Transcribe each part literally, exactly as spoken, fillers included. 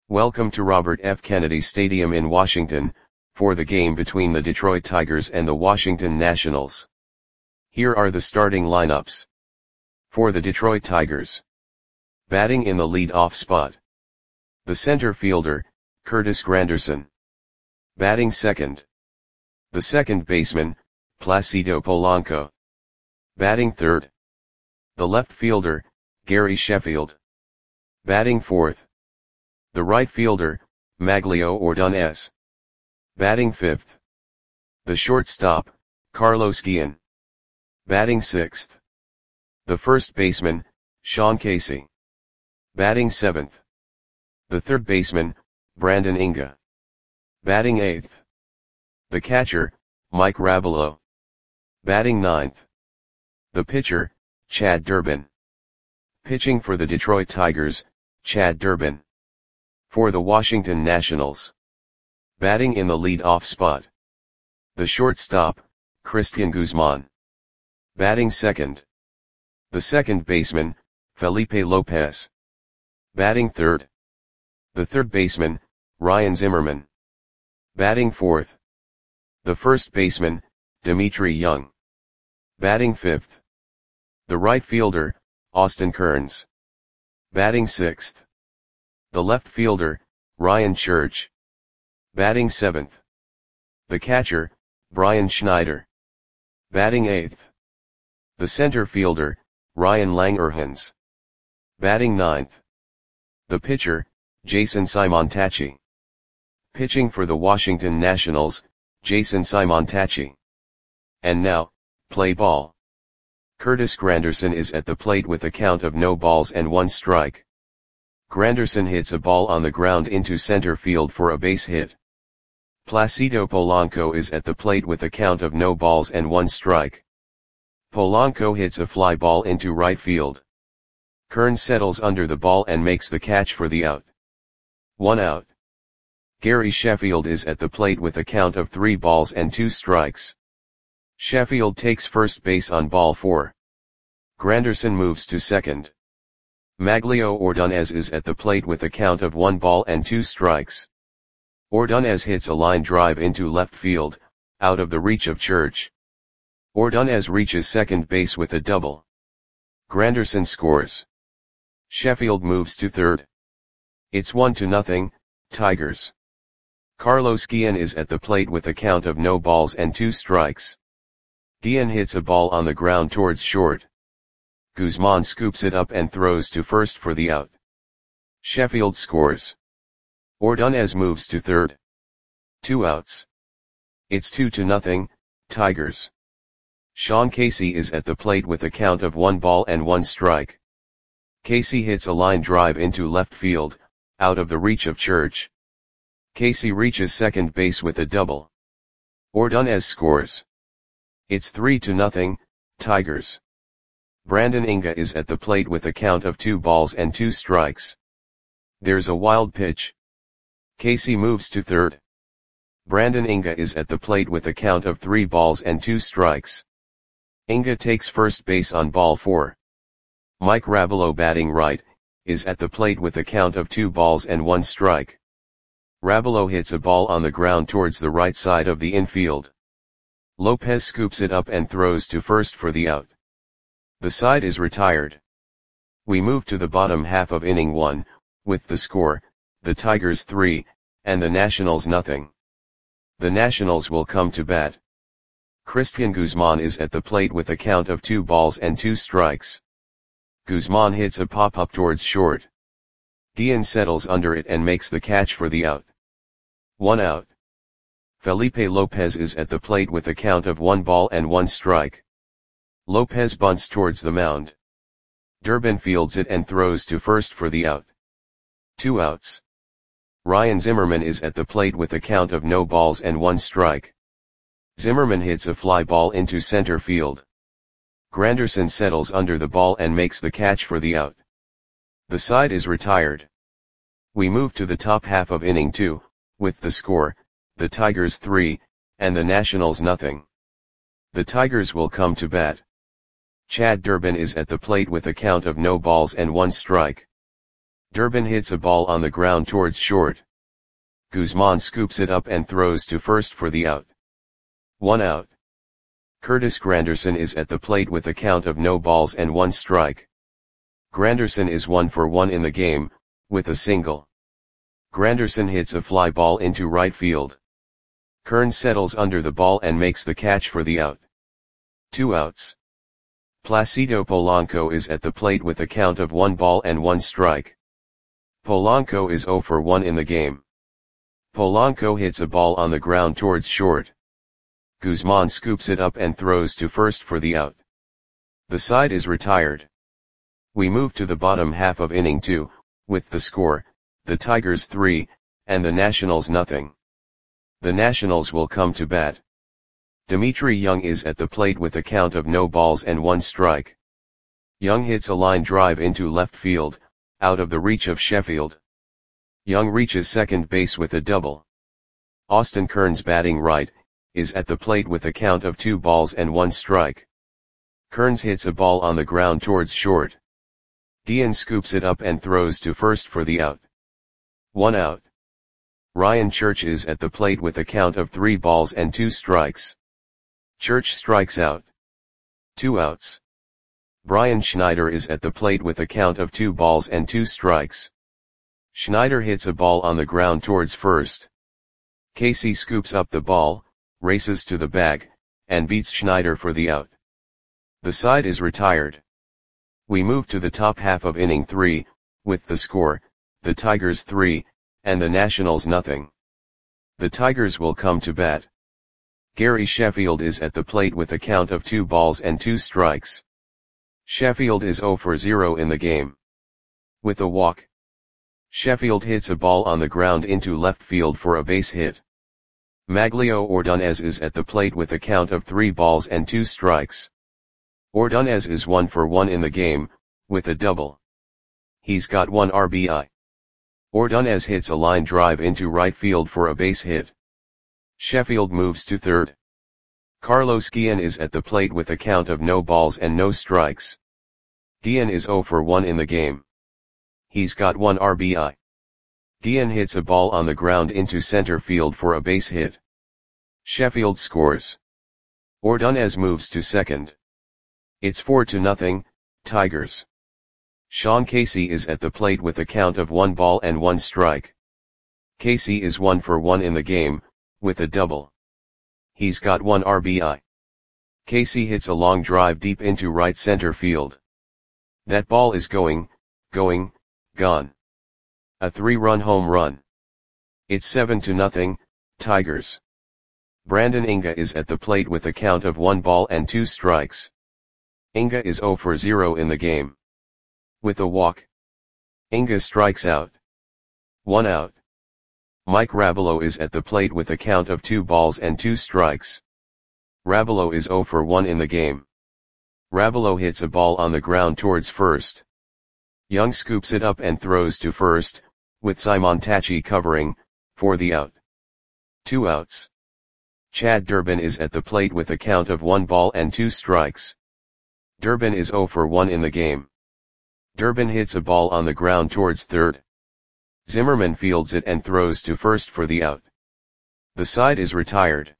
Welcome to Robert F. Kennedy Stadium in Washington, for the game between the Detroit Tigers and the Washington Nationals. Here are the starting lineups. For the Detroit Tigers. Batting in the lead-off spot. The center fielder, Curtis Granderson. Batting second. The second baseman, Placido Polanco. Batting third. The left fielder, Gary Sheffield. Batting fourth. The right fielder, Maglio Ordonez. Batting fifth. The shortstop, Carlos Guillen. Batting sixth. The first baseman, Sean Casey. Batting seventh. The third baseman, Brandon Inga. Batting eighth. The catcher, Mike Rabelo. Batting ninth. The pitcher, Chad Durbin. Pitching for the Detroit Tigers, Chad Durbin. For the Washington Nationals. Batting in the lead-off spot. The shortstop, Cristian Guzman. Batting second. The second baseman, Felipe Lopez. Batting third. The third baseman, Ryan Zimmerman. Batting fourth. The first baseman, Dimitri Young. Batting fifth. The right fielder, Austin Kearns. Batting sixth. The left fielder, Ryan Church. Batting seventh. The catcher, Brian Schneider. Batting eighth. The center fielder, Ryan Langerhans. Batting ninth. The pitcher, Jason Simontacci. Pitching for the Washington Nationals, Jason Simontacci. And now, play ball. Curtis Granderson is at the plate with a count of no balls and one strike. Granderson hits a ball on the ground into center field for a base hit. Placido Polanco is at the plate with a count of no balls and one strike. Polanco hits a fly ball into right field. Kearns settles under the ball and makes the catch for the out. One out. Gary Sheffield is at the plate with a count of three balls and two strikes. Sheffield takes first base on ball four. Granderson moves to second. Maglio Ordonez is at the plate with a count of one ball and two strikes. Ordonez hits a line drive into left field, out of the reach of Church. Ordonez reaches second base with a double. Granderson scores. Sheffield moves to third. It's one to nothing, Tigers. Carlos Guillen is at the plate with a count of no balls and two strikes. Guillen hits a ball on the ground towards short. Guzman scoops it up and throws to first for the out. Sheffield scores. Ordonez moves to third. Two outs. It's two to nothing, Tigers. Sean Casey is at the plate with a count of one ball and one strike. Casey hits a line drive into left field, out of the reach of Church. Casey reaches second base with a double. Ordonez scores. It's three to nothing, Tigers. Brandon Inga is at the plate with a count of two balls and two strikes. There's a wild pitch. Casey moves to third. Brandon Inga is at the plate with a count of three balls and two strikes. Inga takes first base on ball four. Mike Rabelo, batting right, is at the plate with a count of two balls and one strike. Rabelo hits a ball on the ground towards the right side of the infield. Lopez scoops it up and throws to first for the out. The side is retired. We move to the bottom half of inning one, with the score, the Tigers three, and the Nationals nothing. The Nationals will come to bat. Cristian Guzman is at the plate with a count of two balls and two strikes. Guzman hits a pop-up towards short. Guillen settles under it and makes the catch for the out. One out. Felipe Lopez is at the plate with a count of one ball and one strike. Lopez bunts towards the mound. Durbin fields it and throws to first for the out. Two outs. Ryan Zimmerman is at the plate with a count of no balls and one strike. Zimmerman hits a fly ball into center field. Granderson settles under the ball and makes the catch for the out. The side is retired. We move to the top half of inning two, with the score, the Tigers three, and the Nationals nothing. The Tigers will come to bat. Chad Durbin is at the plate with a count of no balls and one strike. Durbin hits a ball on the ground towards short. Guzman scoops it up and throws to first for the out. One out. Curtis Granderson is at the plate with a count of no balls and one strike. Granderson is one for one in the game, with a single. Granderson hits a fly ball into right field. Kearns settles under the ball and makes the catch for the out. Two outs. Placido Polanco is at the plate with a count of one ball and one strike. Polanco is zero for one in the game. Polanco hits a ball on the ground towards short. Guzman scoops it up and throws to first for the out. The side is retired. We move to the bottom half of inning two, with the score, the Tigers three, and the Nationals nothing. The Nationals will come to bat. Dimitri Young is at the plate with a count of no balls and one strike. Young hits a line drive into left field, out of the reach of Sheffield. Young reaches second base with a double. Austin Kearns, batting right, is at the plate with a count of two balls and one strike. Kearns hits a ball on the ground towards short. Guillen scoops it up and throws to first for the out. One out. Ryan Church is at the plate with a count of three balls and two strikes. Church strikes out. Two outs. Brian Schneider is at the plate with a count of two balls and two strikes. Schneider hits a ball on the ground towards first. Casey scoops up the ball, races to the bag, and beats Schneider for the out. The side is retired. We move to the top half of inning three, with the score, the Tigers three, and the Nationals nothing. The Tigers will come to bat. Gary Sheffield is at the plate with a count of two balls and two strikes. Sheffield is zero for zero in the game. With a walk. Sheffield hits a ball on the ground into left field for a base hit. Maglio Ordonez is at the plate with a count of three balls and two strikes. Ordonez is one for one in the game, with a double. He's got one R B I. Ordonez hits a line drive into right field for a base hit. Sheffield moves to third. Carlos Guillen is at the plate with a count of no balls and no strikes. Guillen is zero for one in the game. He's got one R B I. Guillen hits a ball on the ground into center field for a base hit. Sheffield scores. Ordonez moves to second. It's four to nothing, Tigers. Sean Casey is at the plate with a count of one ball and one strike. Casey is one for one in the game, with a double. He's got one R B I. Casey hits a long drive deep into right center field. That ball is going, going, gone. A three-run home run. It's seven to nothing, Tigers. Brandon Inga is at the plate with a count of one ball and two strikes. Inga is zero for zero in the game. With a walk. Inga strikes out. One out. Mike Rabelo is at the plate with a count of two balls and two strikes. Rabelo is zero for one in the game. Rabelo hits a ball on the ground towards first. Young scoops it up and throws to first, with Simontacchi covering, for the out. Two outs. Chad Durbin is at the plate with a count of one ball and two strikes. Durbin is zero for one in the game. Durbin hits a ball on the ground towards third. Zimmerman fields it and throws to first for the out. The side is retired.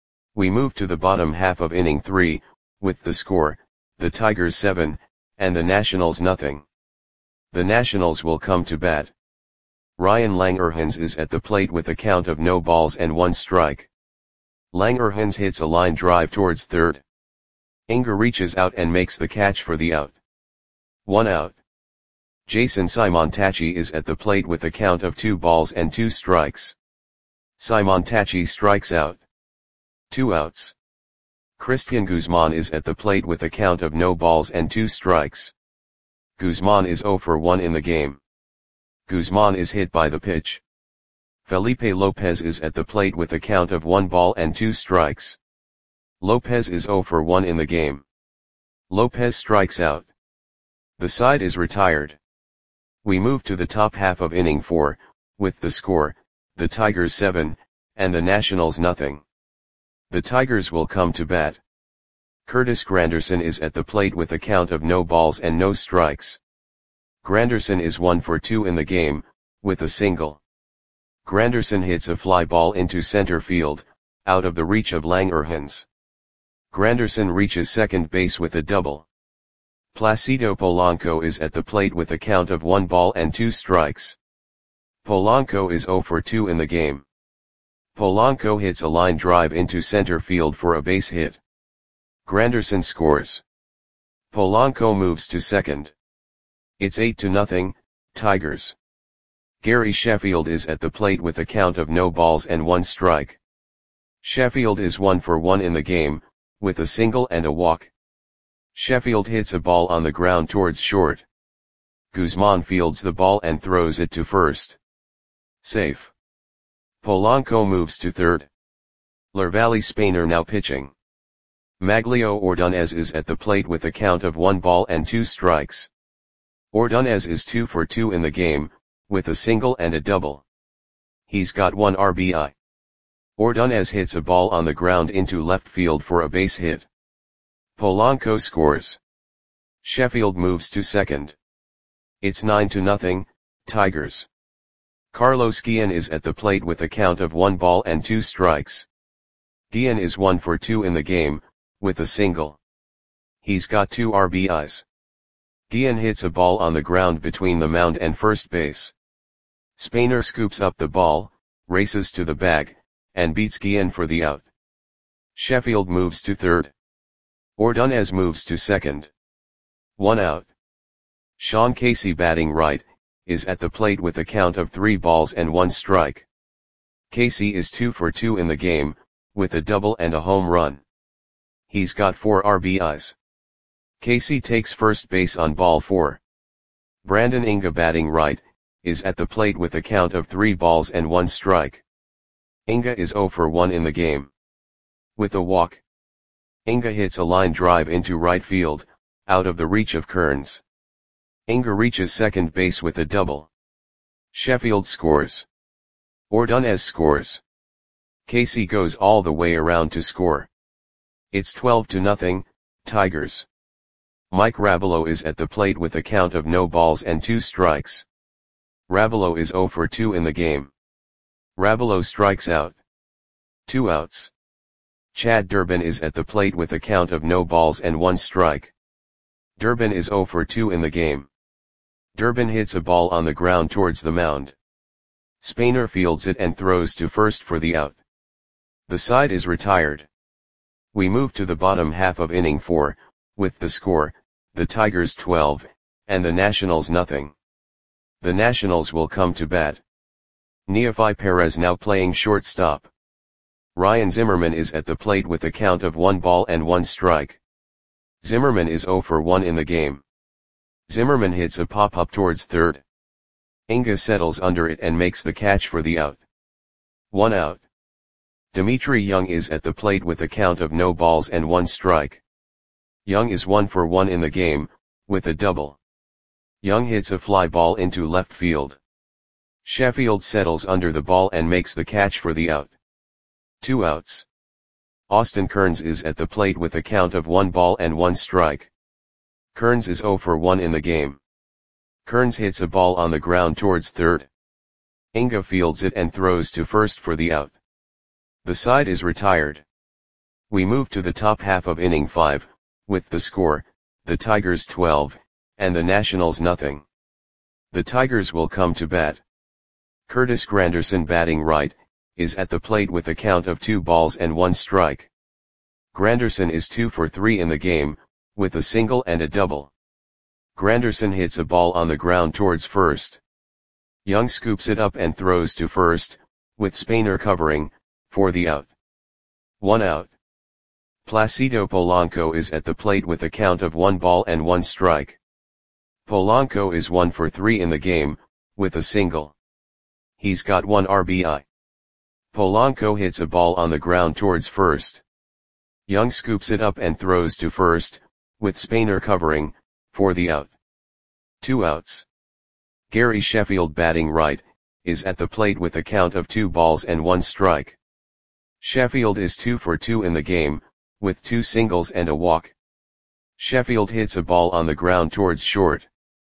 We move to the bottom half of inning three, with the score, the Tigers seven, and the Nationals nothing. The Nationals will come to bat. Ryan Langerhans is at the plate with a count of no balls and one strike. Langerhans hits a line drive towards third. Inga reaches out and makes the catch for the out. One out. Jason Simontacchi is at the plate with a count of two balls and two strikes. Simontacchi strikes out. Two outs. Christian Guzman is at the plate with a count of no balls and two strikes. Guzman is zero for one in the game. Guzman is hit by the pitch. Felipe Lopez is at the plate with a count of one ball and two strikes. Lopez is zero for one in the game. Lopez strikes out. The side is retired. We move to the top half of inning four, with the score, the Tigers seven, and the Nationals nothing. The Tigers will come to bat. Curtis Granderson is at the plate with a count of no balls and no strikes. Granderson is one for two in the game, with a single. Granderson hits a fly ball into center field, out of the reach of Langerhans. Granderson reaches second base with a double. Placido Polanco is at the plate with a count of one ball and two strikes. Polanco is zero for two in the game. Polanco hits a line drive into center field for a base hit. Granderson scores. Polanco moves to second. It's eight to nothing, Tigers. Gary Sheffield is at the plate with a count of no balls and one strike. Sheffield is one for one in the game, with a single and a walk. Sheffield hits a ball on the ground towards short. Guzman fields the ball and throws it to first. Safe. Polanco moves to third. Lervally Spainer now pitching. Maglio Ordonez is at the plate with a count of one ball and two strikes. Ordonez is two for two in the game, with a single and a double. He's got one R B I. Ordonez hits a ball on the ground into left field for a base hit. Polanco scores. Sheffield moves to second. It's nine to nothing, Tigers. Carlos Guillen is at the plate with a count of one ball and two strikes. Guillen is one for two in the game, with a single. He's got two R B Is. Guillen hits a ball on the ground between the mound and first base. Spainer scoops up the ball, races to the bag, and beats Guillen for the out. Sheffield moves to third. Ordonez moves to second. One out. Sean Casey batting right, is at the plate with a count of three balls and one strike. Casey is two for two in the game, with a double and a home run. He's got four R B Is. Casey takes first base on ball four. Brandon Inga batting right, is at the plate with a count of three balls and one strike. Inga is zero for one in the game. With a walk. Inga hits a line drive into right field, out of the reach of Kearns. Inga reaches second base with a double. Sheffield scores. Ordonez scores. Casey goes all the way around to score. It's twelve to nothing, Tigers. Mike Rabelow is at the plate with a count of no balls and two strikes. Rabelow is zero for two in the game. Rabelow strikes out. Two outs. Chad Durbin is at the plate with a count of no balls and one strike. Durbin is zero for two in the game. Durbin hits a ball on the ground towards the mound. Spainer fields it and throws to first for the out. The side is retired. We move to the bottom half of inning four, with the score, the Tigers twelve, and the Nationals nothing. The Nationals will come to bat. Neofi Perez now playing shortstop. Ryan Zimmerman is at the plate with a count of one ball and one strike. Zimmerman is zero for one in the game. Zimmerman hits a pop-up towards third. Inga settles under it and makes the catch for the out. One out. Dimitri Young is at the plate with a count of no balls and one strike. Young is one for one in the game, with a double. Young hits a fly ball into left field. Sheffield settles under the ball and makes the catch for the out. Two outs. Austin Kearns is at the plate with a count of one ball and one strike. Kearns is zero for one in the game. Kearns hits a ball on the ground towards third. Inga fields it and throws to first for the out. The side is retired. We move to the top half of inning five, with the score, the Tigers twelve, and the Nationals nothing. The Tigers will come to bat. Curtis Granderson batting right, is at the plate with a count of two balls and one strike. Granderson is two for three in the game, with a single and a double. Granderson hits a ball on the ground towards first. Young scoops it up and throws to first, with Spainer covering, for the out. One out. Placido Polanco is at the plate with a count of one ball and one strike. Polanco is one for three in the game, with a single. He's got one R B I. Polanco hits a ball on the ground towards first. Young scoops it up and throws to first, with Spainer covering, for the out. Two outs. Gary Sheffield batting right, is at the plate with a count of two balls and one strike. Sheffield is two for two in the game, with two singles and a walk. Sheffield hits a ball on the ground towards short.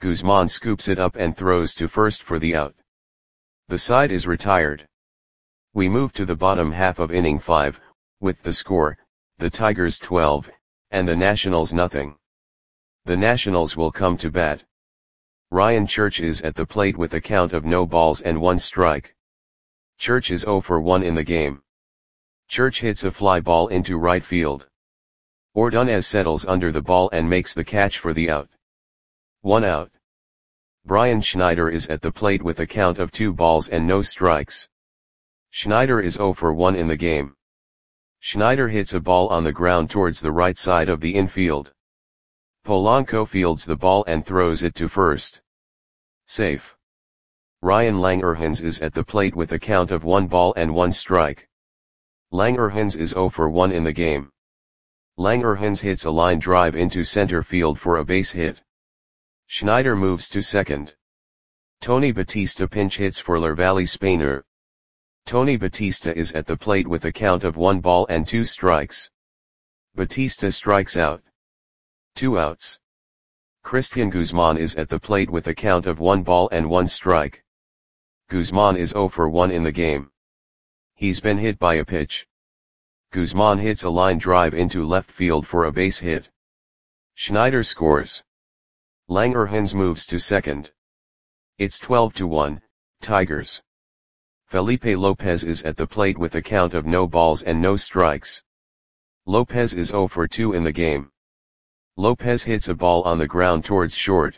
Guzman scoops it up and throws to first for the out. The side is retired. We move to the bottom half of inning five, with the score, the Tigers twelve, and the Nationals nothing. The Nationals will come to bat. Ryan Church is at the plate with a count of no balls and one strike. Church is oh for one in the game. Church hits a fly ball into right field. Ordonez settles under the ball and makes the catch for the out. One out. Brian Schneider is at the plate with a count of two balls and no strikes. Schneider is oh for one in the game. Schneider hits a ball on the ground towards the right side of the infield. Polanco fields the ball and throws it to first. Safe. Ryan Langerhans is at the plate with a count of one ball and one strike. Langerhans is oh for one in the game. Langerhans hits a line drive into center field for a base hit. Schneider moves to second. Tony Batista pinch hits for Lervally Spainer. Tony Batista is at the plate with a count of one ball and two strikes. Batista strikes out. Two outs. Christian Guzman is at the plate with a count of one ball and one strike. Guzman is oh for one in the game. He's been hit by a pitch. Guzman hits a line drive into left field for a base hit. Schneider scores. Langerhans moves to second. It's twelve to one, Tigers. Felipe Lopez is at the plate with a count of no balls and no strikes. Lopez is oh for two in the game. Lopez hits a ball on the ground towards short.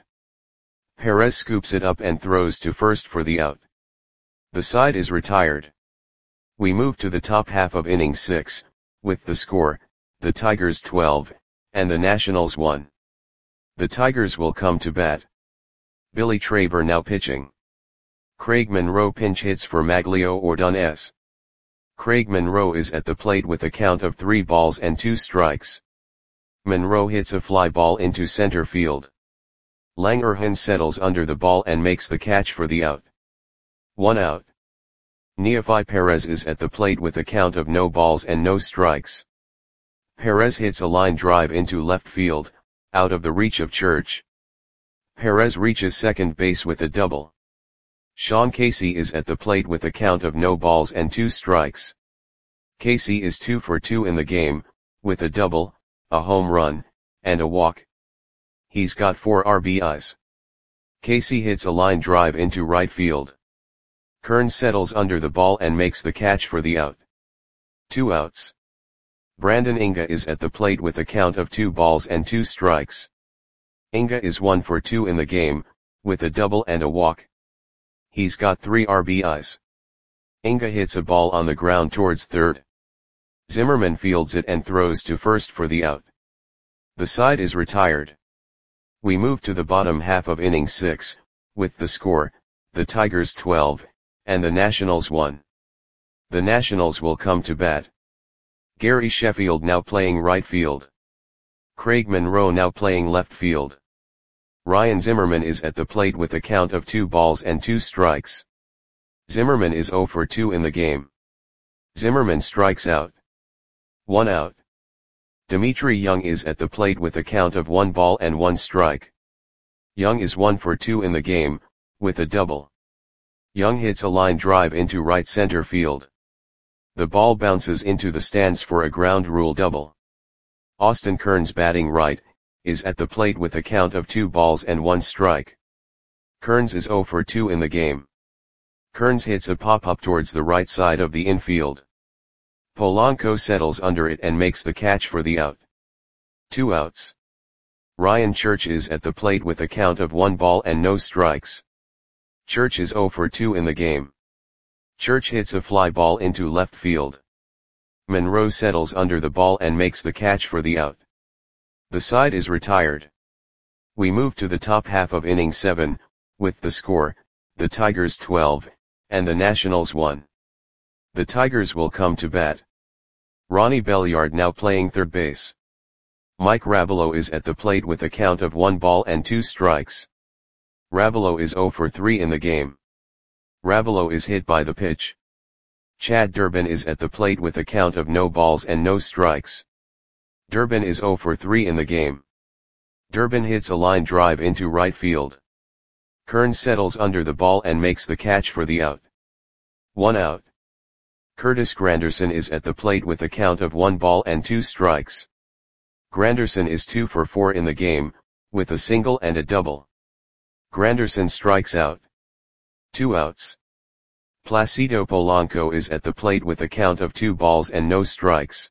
Perez scoops it up and throws to first for the out. The side is retired. We move to the top half of inning six, with the score, the Tigers twelve, and the Nationals one. The Tigers will come to bat. Billy Traber now pitching. Craig Monroe pinch hits for Maglio Ordonez. Craig Monroe is at the plate with a count of three balls and two strikes. Monroe hits a fly ball into center field. Langerhans settles under the ball and makes the catch for the out. One out. Neofi Perez is at the plate with a count of no balls and no strikes. Perez hits a line drive into left field, out of the reach of Church. Perez reaches second base with a double. Sean Casey is at the plate with a count of no balls and two strikes. Casey is two for two in the game, with a double, a home run, and a walk. He's got four R B Is. Casey hits a line drive into right field. Kearns settles under the ball and makes the catch for the out. Two outs. Brandon Inga is at the plate with a count of two balls and two strikes. Inga is one for two in the game, with a double and a walk. He's got three R B Is. Inga hits a ball on the ground towards third. Zimmerman fields it and throws to first for the out. The side is retired. We move to the bottom half of inning six, with the score, the Tigers twelve, and the Nationals one. The Nationals will come to bat. Gary Sheffield now playing right field. Craig Monroe now playing left field. Ryan Zimmerman is at the plate with a count of two balls and two strikes. Zimmerman is oh for two in the game. Zimmerman strikes out. One out. Dimitri Young is at the plate with a count of one ball and one strike. Young is one for two in the game, with a double. Young hits a line drive into right center field. The ball bounces into the stands for a ground rule double. Austin Kearns batting right, is at the plate with a count of two balls and one strike. Kearns is oh for two in the game. Kearns hits a pop-up towards the right side of the infield. Polanco settles under it and makes the catch for the out. Two outs. Ryan Church is at the plate with a count of one ball and no strikes. Church is oh for two in the game. Church hits a fly ball into left field. Monroe settles under the ball and makes the catch for the out. The side is retired. We move to the top half of inning seven, with the score, the Tigers twelve, and the Nationals one. The Tigers will come to bat. Ronnie Belliard now playing third base. Mike Rabelow is at the plate with a count of one ball and two strikes. Rabelow is oh for three in the game. Rabelow is hit by the pitch. Chad Durbin is at the plate with a count of no balls and no strikes. Durbin is oh for three in the game. Durbin hits a line drive into right field. Kern settles under the ball and makes the catch for the out. One out. Curtis Granderson is at the plate with a count of one ball and two strikes. Granderson is two for four in the game, with a single and a double. Granderson strikes out. Two outs. Placido Polanco is at the plate with a count of two balls and no strikes.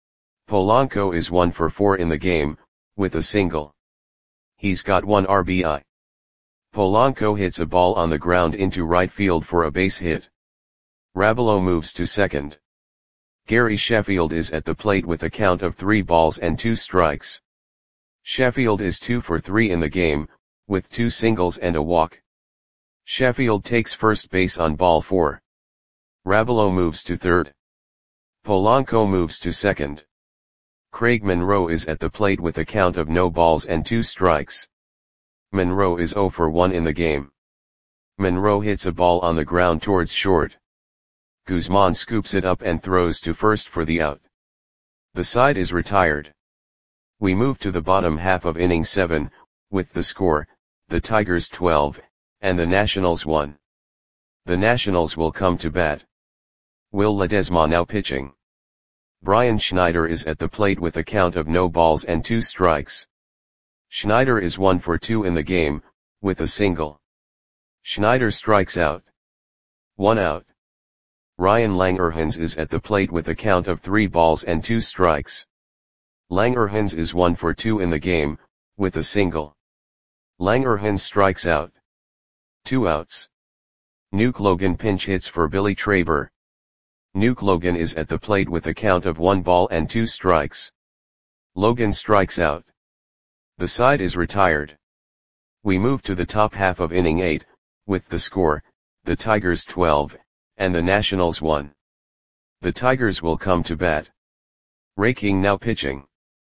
Polanco is one for four in the game, with a single. He's got one R B I. Polanco hits a ball on the ground into right field for a base hit. Rabelo moves to second. Gary Sheffield is at the plate with a count of three balls and two strikes. Sheffield is two for three in the game, with two singles and a walk. Sheffield takes first base on ball four. Rabelo moves to third. Polanco moves to second. Craig Monroe is at the plate with a count of no balls and two strikes. Monroe is zero for one in the game. Monroe hits a ball on the ground towards short. Guzman scoops it up and throws to first for the out. The side is retired. We move to the bottom half of inning seven, with the score, the Tigers twelve, and the Nationals one. The Nationals will come to bat. Will Ledesma now pitching. Brian Schneider is at the plate with a count of no balls and two strikes. Schneider is one for two in the game, with a single. Schneider strikes out. One out. Ryan Langerhans is at the plate with a count of three balls and two strikes. Langerhans is one for two in the game, with a single. Langerhans strikes out. Two outs. Nuke Logan pinch hits for Billy Traber. Nuke Logan is at the plate with a count of one ball and two strikes. Logan strikes out. The side is retired. We move to the top half of inning eight, with the score, the Tigers twelve, and the Nationals one. The Tigers will come to bat. Ray King now pitching.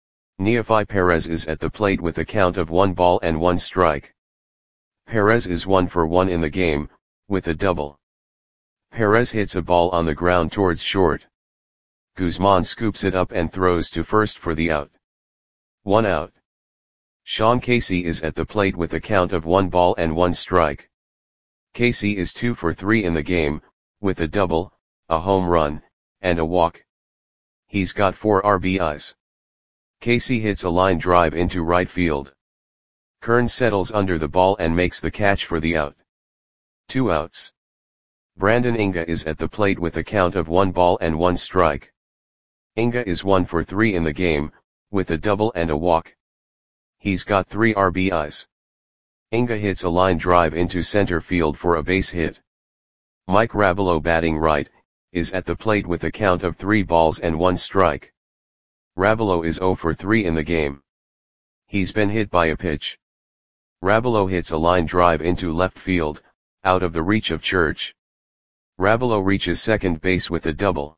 Neefi Perez is at the plate with a count of one ball and one strike. Perez is one for one in the game, with a double. Perez hits a ball on the ground towards short. Guzman scoops it up and throws to first for the out. One out. Sean Casey is at the plate with a count of one ball and one strike. Casey is two for three in the game, with a double, a home run, and a walk. He's got four R B Is. Casey hits a line drive into right field. Kern settles under the ball and makes the catch for the out. Two outs. Brandon Inga is at the plate with a count of one ball and one strike. Inga is one for three in the game, with a double and a walk. He's got three R B Is. Inga hits a line drive into center field for a base hit. Mike Rabelo, batting right, is at the plate with a count of three balls and one strike. Rabelo is zero for three in the game. He's been hit by a pitch. Rabelo hits a line drive into left field, out of the reach of Church. Rabelo reaches second base with a double.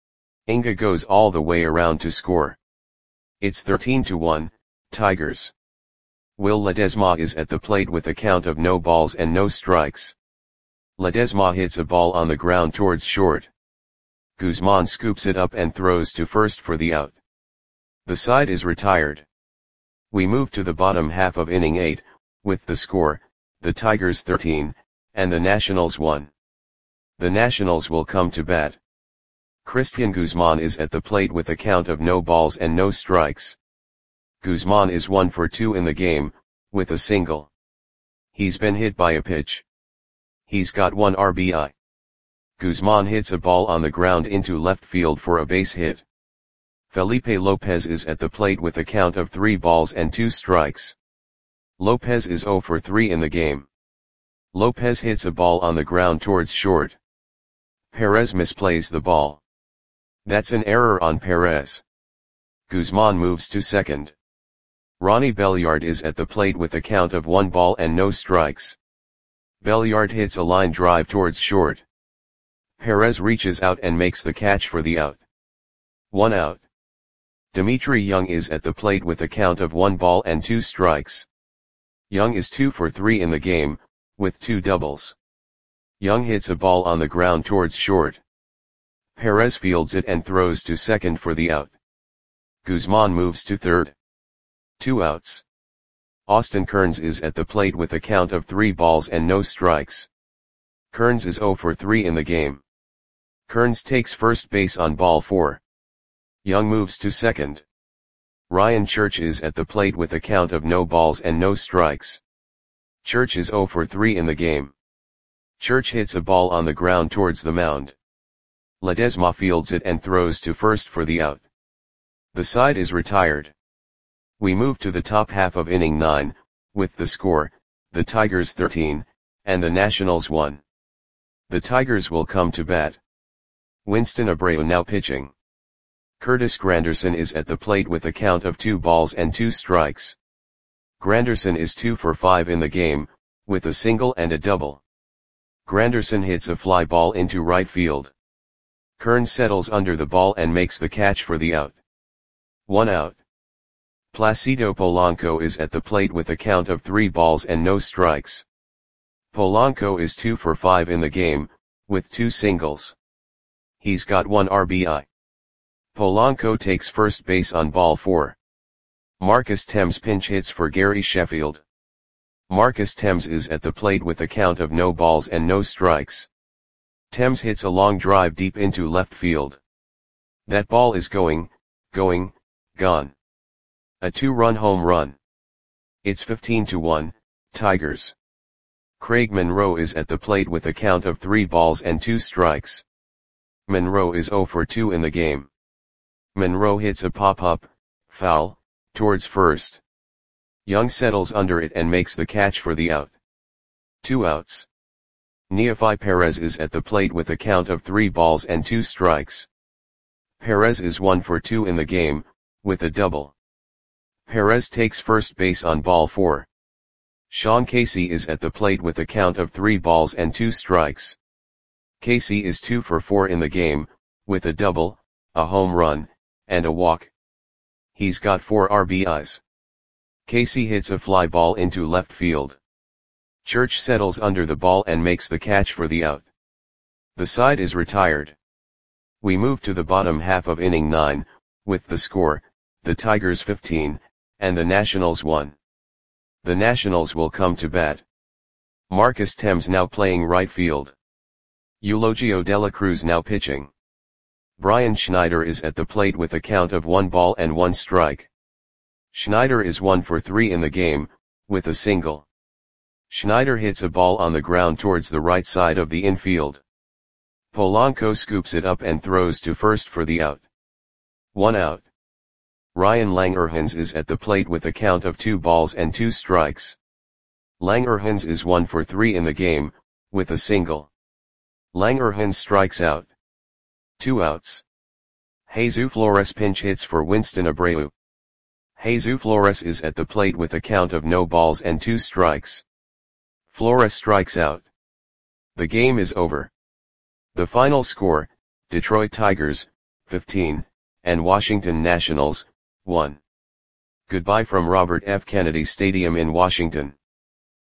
Inga goes all the way around to score. It's thirteen to one, Tigers. Will Ledesma is at the plate with a count of no balls and no strikes. Ledesma hits a ball on the ground towards short. Guzman scoops it up and throws to first for the out. The side is retired. We move to the bottom half of inning eight, with the score, the Tigers thirteen, and the Nationals one. The Nationals will come to bat. Christian Guzman is at the plate with a count of no balls and no strikes. Guzman is one for two in the game, with a single. He's been hit by a pitch. He's got one R B I. Guzman hits a ball on the ground into left field for a base hit. Felipe Lopez is at the plate with a count of three balls and two strikes. Lopez is zero for three in the game. Lopez hits a ball on the ground towards short. Perez misplays the ball. That's an error on Perez. Guzman moves to second. Ronnie Belliard is at the plate with a count of one ball and no strikes. Belliard hits a line drive towards short. Perez reaches out and makes the catch for the out. One out. Dimitri Young is at the plate with a count of one ball and two strikes. Young is two for three in the game, with two doubles. Young hits a ball on the ground towards short. Perez fields it and throws to second for the out. Guzman moves to third. Two outs. Austin Kearns is at the plate with a count of three balls and no strikes. Kearns is zero for three in the game. Kearns takes first base on ball four. Young moves to second. Ryan Church is at the plate with a count of no balls and no strikes. Church is zero for three in the game. Church hits a ball on the ground towards the mound. Ledesma fields it and throws to first for the out. The side is retired. We move to the top half of inning nine, with the score, the Tigers thirteen, and the Nationals one. The Tigers will come to bat. Winston Abreu now pitching. Curtis Granderson is at the plate with a count of two balls and two strikes. Granderson is two for five in the game, with a single and a double. Granderson hits a fly ball into right field. Kearns settles under the ball and makes the catch for the out. One out. Placido Polanco is at the plate with a count of three balls and no strikes. Polanco is two for five in the game, with two singles. He's got one R B I. Polanco takes first base on ball four. Marcus Thames pinch hits for Gary Sheffield. Marcus Thames is at the plate with a count of no balls and no strikes. Thames hits a long drive deep into left field. That ball is going, going, gone. A two-run home run. It's fifteen to one, Tigers. Craig Monroe is at the plate with a count of three balls and two strikes. Monroe is zero for two in the game. Monroe hits a pop-up, foul, towards first. Young settles under it and makes the catch for the out. Two outs. Neofi Perez is at the plate with a count of three balls and two strikes. Perez is one for two in the game, with a double. Perez takes first base on ball four. Sean Casey is at the plate with a count of three balls and two strikes. Casey is two for four in the game, with a double, a home run, and a walk. He's got four R B Is. Casey hits a fly ball into left field. Church settles under the ball and makes the catch for the out. The side is retired. We move to the bottom half of inning nine, with the score, the Tigers fifteen, and the Nationals one. The Nationals will come to bat. Marcus Thames now playing right field. Eulogio de la Cruz now pitching. Brian Schneider is at the plate with a count of one ball and one strike. Schneider is one for three in the game, with a single. Schneider hits a ball on the ground towards the right side of the infield. Polanco scoops it up and throws to first for the out. One out. Ryan Langerhans is at the plate with a count of two balls and two strikes. Langerhans is one for three in the game, with a single. Langerhans strikes out. Two outs. Jesus Flores pinch hits for Winston Abreu. Jesus Flores is at the plate with a count of no balls and two strikes. Flores strikes out. The game is over. The final score, Detroit Tigers, fifteen, and Washington Nationals, one. Goodbye from Robert F. Kennedy Stadium in Washington.